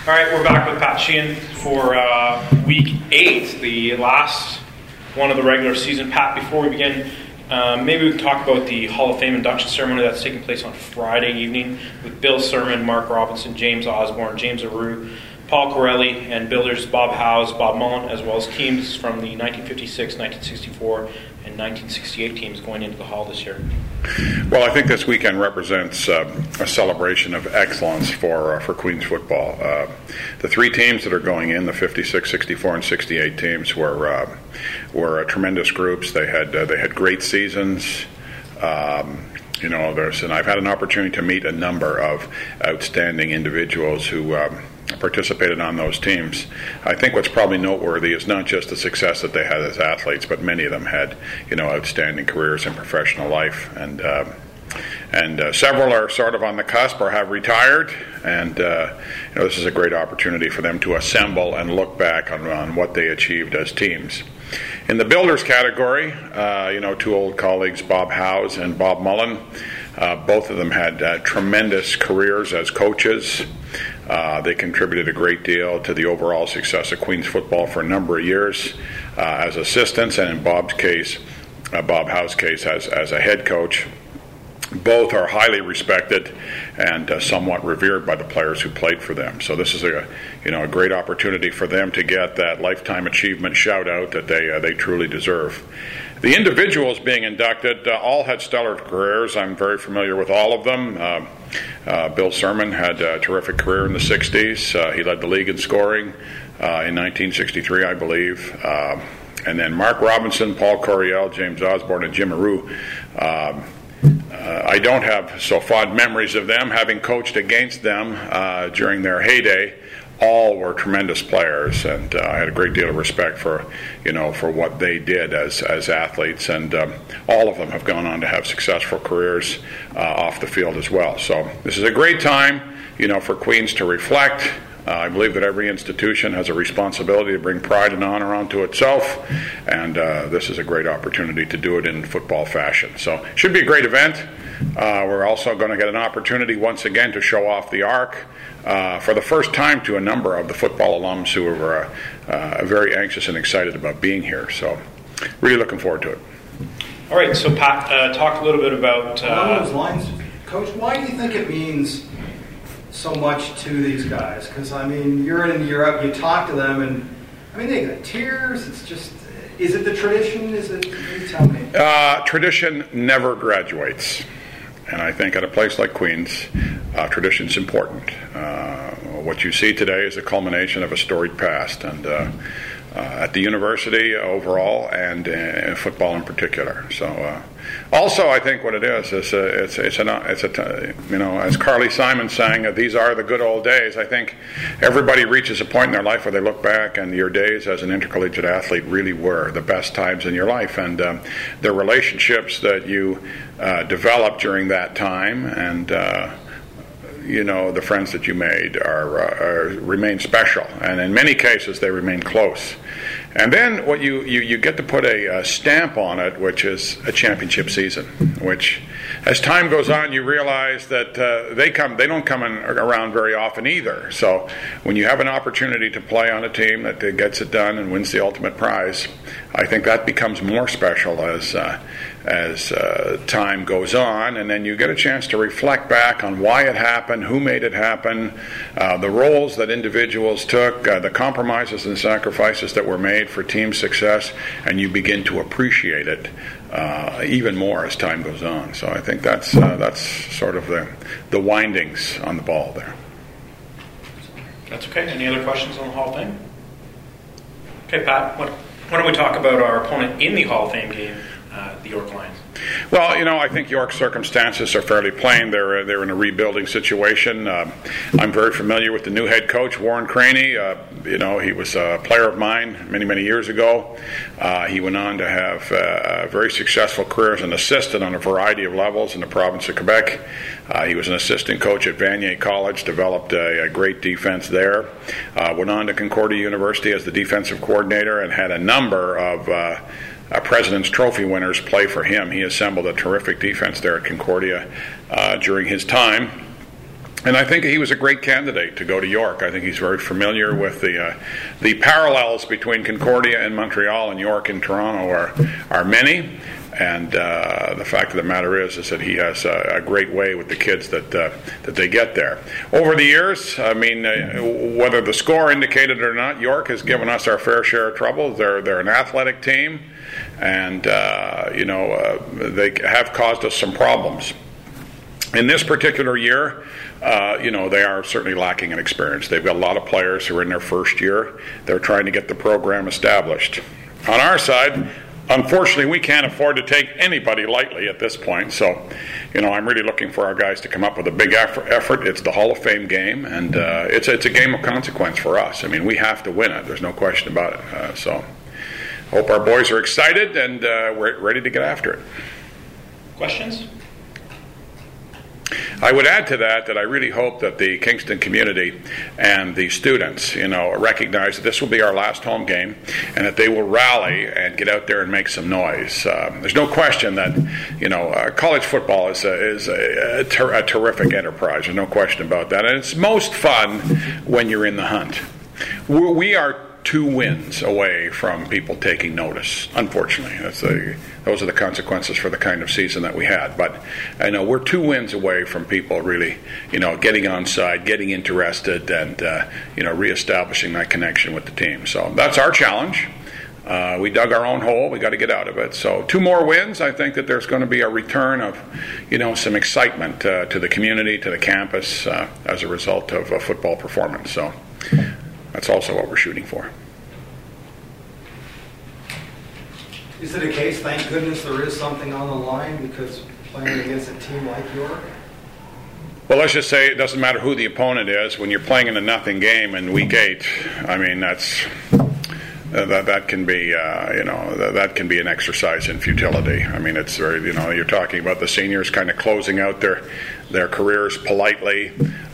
All right, we're back with Pat Sheehan for Week 8, the last one of the regular season. Pat, before we begin, maybe we can talk about the Hall of Fame induction ceremony that's taking place on Friday evening with Bill Sermon, Mark Robinson, James Osborne, James Aru, Paul Corelli, and builders Bob Howes, Bob Mullen, as well as teams from the 1956, 1964, and 1968 teams going into the Hall this year. Well, I think this weekend represents a celebration of excellence for Queens football. The three teams that are going in, the 56, 64, and 68 teams, were tremendous groups. They had great seasons. And I've had an opportunity to meet a number of outstanding individuals who participated on those teams. I think what's probably noteworthy is not just the success that they had as athletes, but many of them had, outstanding careers in professional life, and several are sort of on the cusp or have retired, and this is a great opportunity for them to assemble and look back on what they achieved as teams. In the builders category, two old colleagues, Bob Howes and Bob Mullen, both of them had tremendous careers as coaches. They contributed a great deal to the overall success of Queens football for a number of years as assistants, and in Bob Howes' case, as a head coach. Both are highly respected and somewhat revered by the players who played for them. So this is a great opportunity for them to get that lifetime achievement shout out that they truly deserve. The individuals being inducted all had stellar careers. I'm very familiar with all of them. Bill Sermon had a terrific career in the 60s. He led the league in scoring in 1963, I believe. And then Mark Robinson, Paul Coryell, James Osborne, and Jim Aru. I don't have so fond memories of them, having coached against them during their heyday. All were tremendous players, and I had a great deal of respect for what they did as athletes, and all of them have gone on to have successful careers off the field as well. So this is a great time, for Queens to reflect. I believe that every institution has a responsibility to bring pride and honor onto itself, and this is a great opportunity to do it in football fashion. So it should be a great event. We're also going to get an opportunity once again to show off the Ark for the first time to a number of the football alums who are very anxious and excited about being here. So really looking forward to it. All right, so Pat, talk a little bit about... Along those lines, Coach, why do you think it means so much to these guys? Because, year in and year out, you talk to them, and, they got tears. It's just... Is it the tradition? You tell me. Tradition never graduates. And I think at a place like Queens, tradition's important. What you see today is a culmination of a storied past, and at the university overall, and in football in particular. So, also, I think what it is as Carly Simon sang, these are the good old days. I think everybody reaches a point in their life where they look back, and your days as an intercollegiate athlete really were the best times in your life, and the relationships that you developed during that time, and the friends that you made remain special, and in many cases they remain close. And then what you get to put a stamp on it, which is a championship season, which as time goes on you realize that they don't come around very often either. So when you have an opportunity to play on a team that gets it done and wins the ultimate prize, I think that becomes more special as time goes on, and then you get a chance to reflect back on why it happened, who made it happen, the roles that individuals took, the compromises and sacrifices that were made for team success, and you begin to appreciate it even more as time goes on. So I think that's sort of the windings on the ball there. That's okay. Any other questions on the Hall of Fame? Okay, Pat, why don't we talk about our opponent in the Hall of Fame game, the York Lions? Well, I think York's circumstances are fairly plain. They're in a rebuilding situation. I'm very familiar with the new head coach, Warren Craney. He was a player of mine many, many years ago. He went on to have a very successful career as an assistant on a variety of levels in the province of Quebec. He was an assistant coach at Vanier College, developed a great defense there. Went on to Concordia University as the defensive coordinator and had a number of President's Trophy winners play for him. He assembled a terrific defense there at Concordia during his time. And I think he was a great candidate to go to York. I think he's very familiar with the parallels between Concordia and Montreal and York and Toronto are many. And the fact of the matter is that he has a great way with the kids that they get there. Over the years, I mean, whether the score indicated it or not, York has given us our fair share of trouble. They're an athletic team, and they have caused us some problems. In this particular year, they are certainly lacking in experience. They've got a lot of players who are in their first year. They're trying to get the program established. On our side, unfortunately, we can't afford to take anybody lightly at this point. So, I'm really looking for our guys to come up with a big effort. It's the Hall of Fame game, and it's a game of consequence for us. I mean, we have to win it. There's no question about it. So, hope our boys are excited and we're ready to get after it. Questions? I would add to that I really hope that the Kingston community and the students, recognize that this will be our last home game and that they will rally and get out there and make some noise. There's no question that, college football is a terrific enterprise. There's no question about that. And it's most fun when you're in the hunt. We are 2 wins away from people taking notice, unfortunately. Those are the consequences for the kind of season that we had. But I know we're 2 wins away from people really, getting on side, getting interested, and, reestablishing that connection with the team. So that's our challenge. We dug our own hole. We got to get out of it. So 2 more wins. I think that there's going to be a return of, some excitement to the community, to the campus as a result of a football performance. So that's also what we're shooting for. Is it a case, thank goodness there is something on the line because playing against a team like York? Well, let's just say it doesn't matter who the opponent is. When you're playing in a nothing game in week 8, I mean, that can be that can be an exercise in futility. I mean, it's very you're talking about the seniors kind of closing out their careers politely.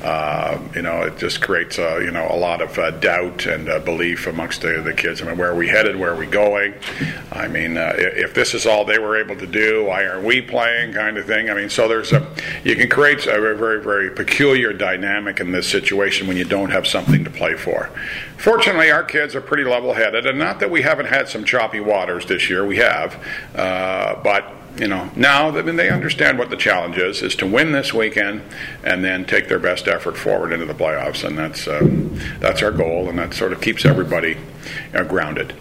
It just creates a lot of doubt and belief amongst the kids. I mean, where are we headed? Where are we going? I mean, if this is all they were able to do, why aren't we playing? Kind of thing. I mean, so you can create a very, very peculiar dynamic in this situation when you don't have something to play for. Fortunately, our kids are pretty level-headed, and not that we haven't had some choppy waters this year. We have, but. Now they understand what the challenge is to win this weekend and then take their best effort forward into the playoffs, and that's our goal, and that sort of keeps everybody grounded.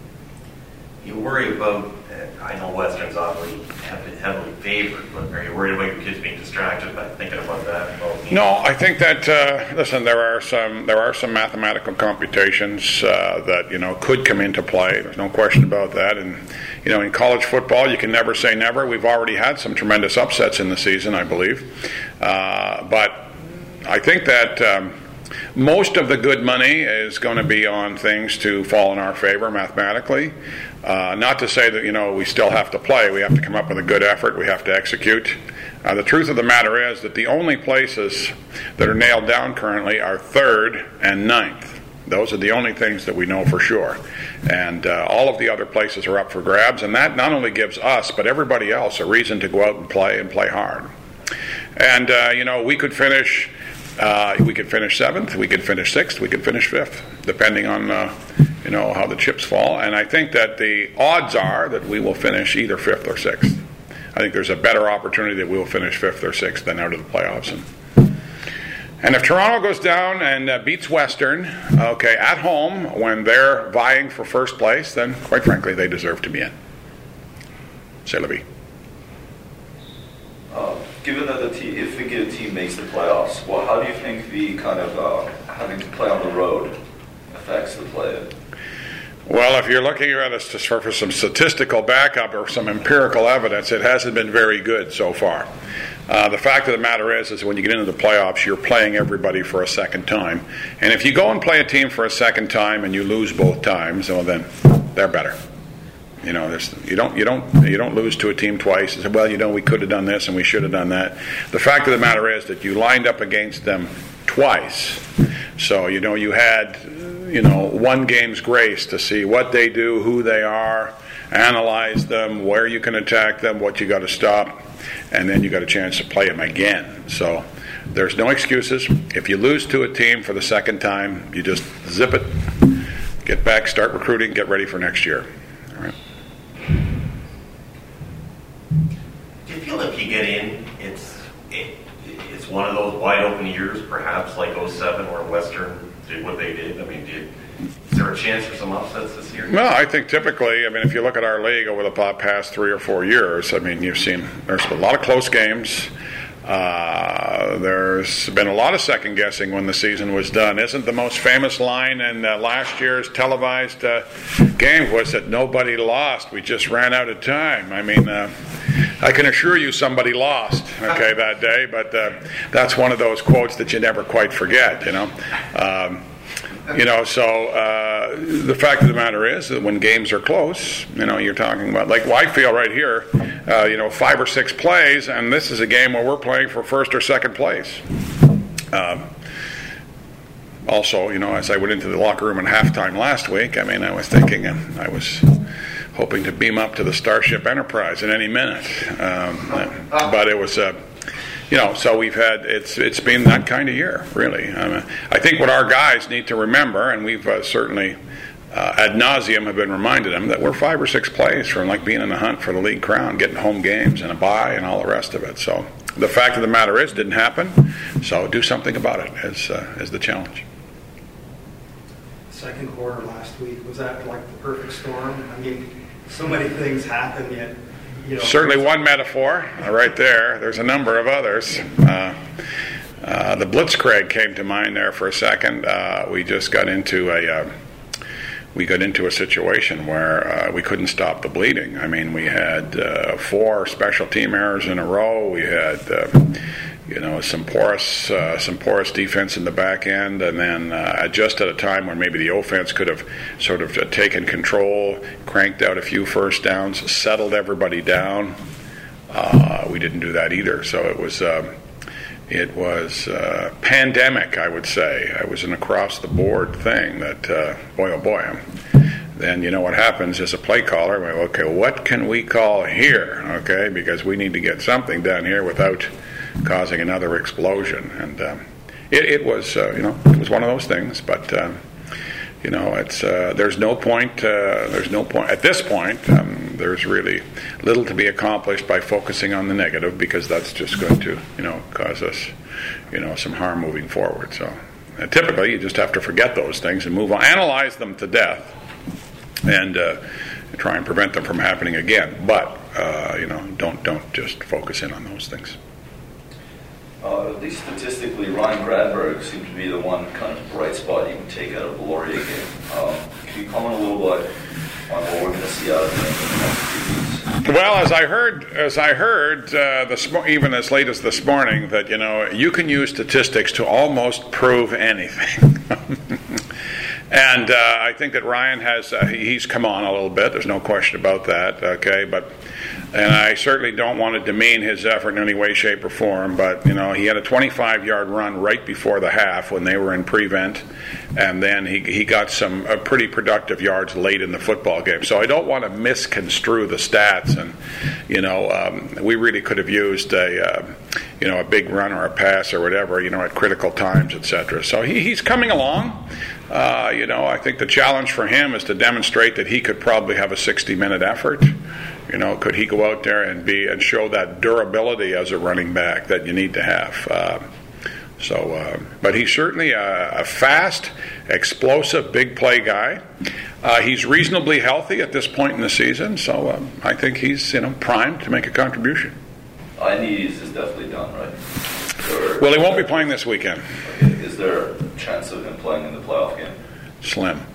You worry about, I know Western's obviously heavily favored, but are you worried about your kids being distracted by thinking about that? No, I think that listen, there are some mathematical computations that could come into play. There's no question about that, and in college football, you can never say never. We've already had some tremendous upsets in the season, I believe, but I think that. Most of the good money is going to be on things to fall in our favor mathematically. Not to say that, we still have to play. We have to come up with a good effort. We have to execute. The truth of the matter is that the only places that are nailed down currently are 3rd and 9th. Those are the only things that we know for sure. And all of the other places are up for grabs. And that not only gives us, but everybody else a reason to go out and play hard. And, we could finish... we could finish 7th, we could finish 6th, we could finish 5th, depending on how the chips fall. And I think that the odds are that we will finish either 5th or 6th. I think there's a better opportunity that we will finish 5th or 6th than out of the playoffs. And if Toronto goes down and beats Western, at home when they're vying for first place, then quite frankly they deserve to be in. C'est la vie. Given that if a team makes the playoffs, how do you think the kind of having to play on the road affects the play? Well, if you're looking at us for some statistical backup or some empirical evidence, it hasn't been very good so far. The fact of the matter is when you get into the playoffs, you're playing everybody for a second time. And if you go and play a team for a second time and you lose both times, well, then they're better. You don't lose to a team twice and say, well, we could have done this and we should have done that. The fact of the matter is that you lined up against them twice. So, you had, 1 game's grace to see what they do, who they are, analyze them, where you can attack them, what you got to stop, and then you got a chance to play them again. So, there's no excuses. If you lose to a team for the second time, you just zip it, get back, start recruiting, get ready for next year. All right. Do you feel if you get in, it's one of those wide open years, perhaps like 07 where Western did what they did? I mean, is there a chance for some upsets this year? Well, I think typically, if you look at our league over the past 3 or 4 years, you've seen there's a lot of close games. There's been a lot of second guessing when the season was done. Isn't the most famous line in last year's televised game was that nobody lost? We just ran out of time. I can assure you somebody lost, that day, but that's one of those quotes that you never quite forget, So the fact of the matter is that when games are close, you're talking about, like Whitefield right here, 5 or 6 plays, and this is a game where we're playing for first or second place. Also, as I went into the locker room at halftime last week, I was thinking, I was hoping to beam up to the Starship Enterprise at any minute. But it was, so we've had, it's been that kind of year, really. I think what our guys need to remember, and we've certainly ad nauseum have been reminded them, that we're 5 or 6 plays from being in the hunt for the league crown, getting home games and a bye and all the rest of it. So the fact of the matter is, it didn't happen. So do something about it is the challenge. Second quarter last week, was that like the perfect storm? So many things happen yet. Certainly one metaphor right there. There's a number of others. The Blitzkrieg came to mind there for a second. We just got into a situation where we couldn't stop the bleeding. We had 4 special team errors in a row. We had some porous defense in the back end, and then just at a time when maybe the offense could have sort of taken control, cranked out a few first downs, settled everybody down. We didn't do that either. So it was pandemic, I would say. It was an across-the-board thing that, boy, oh boy. Then what happens as a play caller, okay, what can we call here? Okay, because we need to get something done here without causing another explosion. And it was one of those things. But it's there's no point at this point. There's really little to be accomplished by focusing on the negative, because that's just going to cause us some harm moving forward. So typically you just have to forget those things and move on, analyze them to death, and try and prevent them from happening again. But don't just focus in on those things. At least statistically, Ryan Gradberg seemed to be the one kind of bright spot you can take out of the Laurier game. Can you comment a little bit on what we're going to see out of him in the next few weeks? Well, as I heard, even as late as this morning, that you can use statistics to almost prove anything. And I think that Ryan he's come on a little bit. There's no question about that. Okay, and I certainly don't want to demean his effort in any way, shape, or form. But he had a 25-yard run right before the half when they were in prevent, and then he got some pretty productive yards late in the football game. So I don't want to misconstrue the stats. And we really could have used a big run or a pass or whatever, at critical times, etc. So he's coming along. I think the challenge for him is to demonstrate that he could probably have a 60-minute effort. Could he go out there and show that durability as a running back that you need to have? But he's certainly a fast, explosive, big play guy. He's reasonably healthy at this point in the season, so I think he's primed to make a contribution. Inees is definitely done, right? Well, he won't be playing this weekend. Okay. Is there a chance of him playing in the playoff game? Slim.